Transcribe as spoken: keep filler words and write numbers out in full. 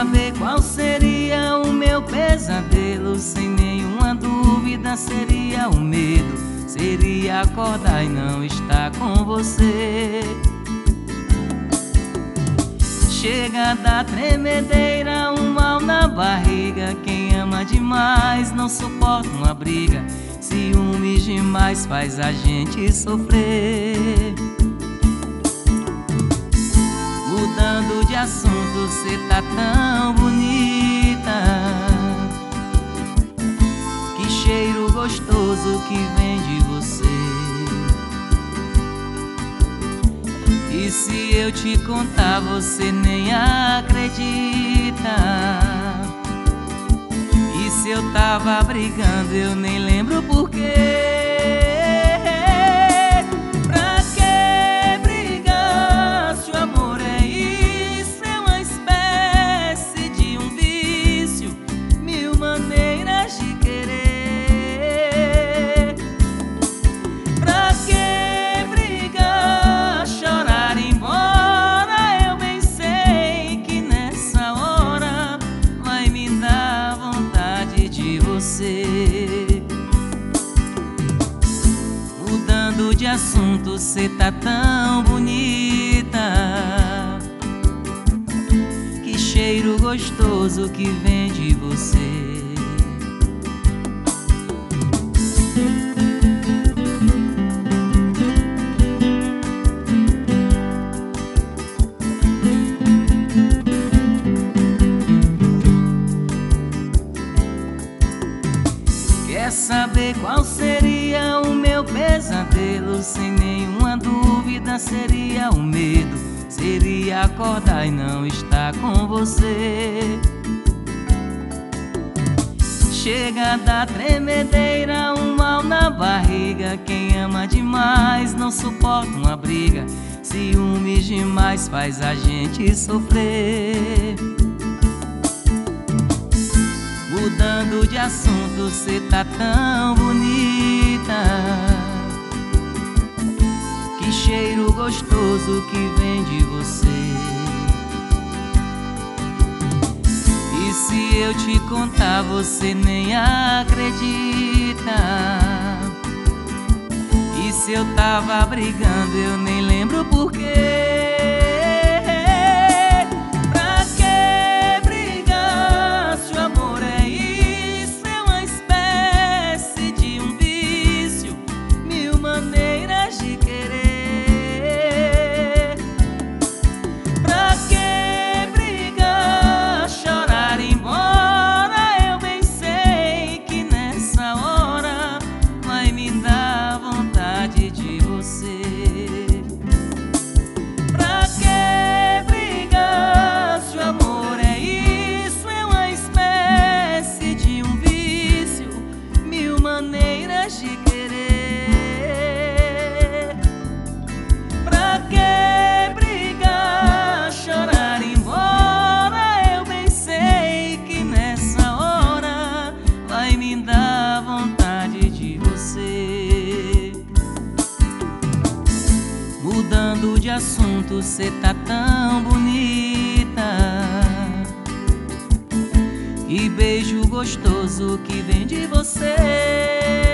saber qual seria o meu pesadelo? Sem nenhuma dúvida seria o medo. Seria acordar e não estar com você. Chega da tremedeira, um mal na barriga. Quem ama demais não suporta uma briga. Ciúmes demais faz a gente sofrer. Mudando de assunto, cê tá tão bonita. Que cheiro gostoso que vem de você. E se eu te contar, você nem acredita. E se eu tava brigando, eu nem lembro porquê. Mudando de assunto, cê tá tão bonita. Que cheiro gostoso que vem de você. Quer saber qual seria o meu pesadelo? Sem nenhuma dúvida seria o medo. Seria acordar e não estar com você. Chega da tremedeira, um mal na barriga. Quem ama demais não suporta uma briga. Ciúmes demais faz a gente sofrer. Mudando de assunto, cê tá tão bonita. Que cheiro gostoso que vem de você. E se eu te contar, você nem acredita. E se eu tava brigando, eu nem lembro porquê. De querer. Pra que brigar, chorar, ir embora? Eu bem sei que nessa hora vai me dar vontade de você. Mudando de assunto, cê tá tão bonita. Que beijo gostoso que vem de você.